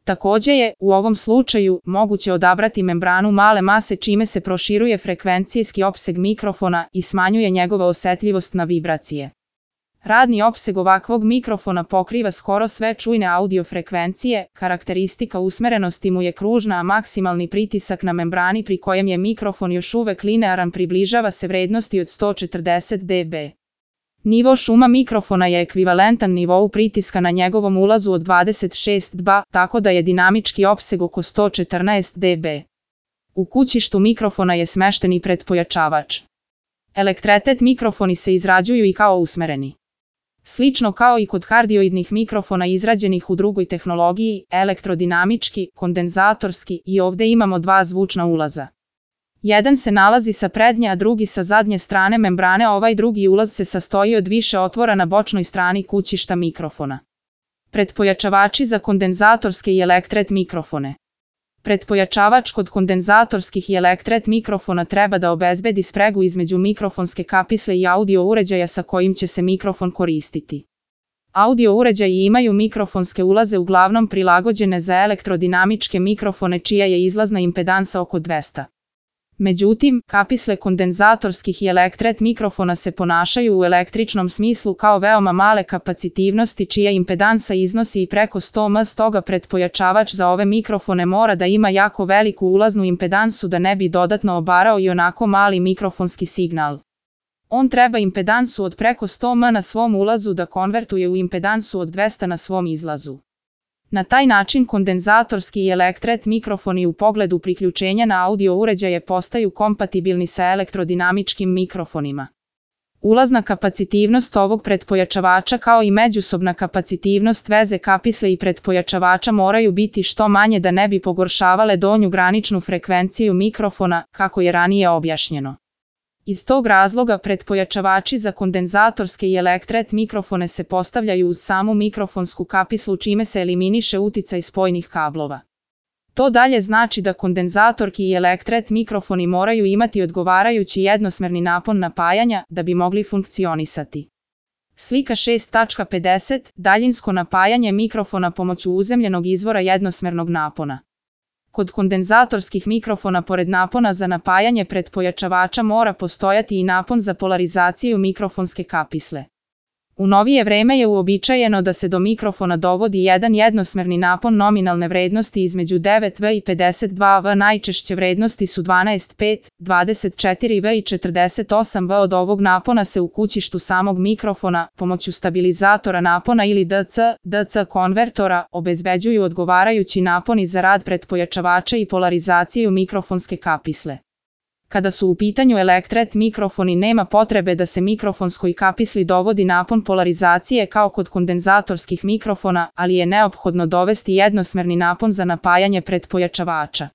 Takođe je, u ovom slučaju, moguće odabrati membranu male mase čime se proširuje frekvencijski opseg mikrofona i smanjuje njegova osetljivost na vibracije. Radni opseg ovakvog mikrofona pokriva skoro sve čujne audio frekvencije, karakteristika usmerenosti mu je kružna, a maksimalni pritisak na membrani pri kojem je mikrofon još uvek linearan približava se vrednosti od 140 dB. Nivo šuma mikrofona je ekvivalentan nivou pritiska na njegovom ulazu od 26 dB, tako da je dinamički opseg oko 114 dB. U kućištu mikrofona je smešten i pretpojačavač. Elektretet mikrofoni se izrađuju i kao usmereni. Slično kao i kod kardioidnih mikrofona izrađenih u drugoj tehnologiji, elektrodinamički, kondenzatorski, i ovde imamo dva zvučna ulaza. Jedan se nalazi sa prednje, a drugi sa zadnje strane membrane, ovaj drugi ulaz se sastoji od više otvora na bočnoj strani kućišta mikrofona. Pretpojačavači za kondenzatorske i elektret mikrofone. Pretpojačavač kod kondenzatorskih i elektret mikrofona treba da obezbedi spregu između mikrofonske kapisle i audio uređaja sa kojim će se mikrofon koristiti. Audio uređaji imaju mikrofonske ulaze uglavnom prilagođene za elektrodinamičke mikrofone čija je izlazna impedansa oko 200. Međutim, kapisle kondenzatorskih i elektret mikrofona se ponašaju u električnom smislu kao veoma male kapacitivnosti čija impedansa iznosi i preko 100 m, stoga pretpojačavač za ove mikrofone mora da ima jako veliku ulaznu impedansu da ne bi dodatno obarao i onako mali mikrofonski signal. On treba impedansu od preko 100 m na svom ulazu da konvertuje u impedansu od 200 na svom izlazu. Na taj način kondenzatorski i elektret mikrofoni u pogledu priključenja na audio uređaje postaju kompatibilni sa elektrodinamičkim mikrofonima. Ulazna kapacitivnost ovog pretpojačavača kao i međusobna kapacitivnost veze kapisle i pretpojačavača moraju biti što manje da ne bi pogoršavale donju graničnu frekvenciju mikrofona, kako je ranije objašnjeno. Iz tog razloga pretpojačavači za kondenzatorske i elektret mikrofone se postavljaju uz samu mikrofonsku kapislu čime se eliminiše uticaj spojnih kablova. To dalje znači da kondenzatorki i elektret mikrofoni moraju imati odgovarajući jednosmerni napon napajanja da bi mogli funkcionisati. Slika 6.50. Daljinsko napajanje mikrofona pomoću uzemljenog izvora jednosmernog napona. Kod kondenzatorskih mikrofona pored napona za napajanje pretpojačavača mora postojati i napon za polarizaciju mikrofonske kapisle. U novije vreme je uobičajeno da se do mikrofona dovodi jedan jednosmerni napon nominalne vrednosti između 9V i 52V, najčešće vrednosti su 12,5, 24V i 48V. Od ovog napona se u kućištu samog mikrofona, pomoću stabilizatora napona ili DC konvertora, obezbeđuju odgovarajući naponi za rad pretpojačavača i polarizaciju mikrofonske kapisle. Kada su u pitanju elektret mikrofoni nema potrebe da se mikrofonskoj kapisli dovodi napon polarizacije kao kod kondenzatorskih mikrofona, ali je neophodno dovesti jednosmerni napon za napajanje pretpojačavača.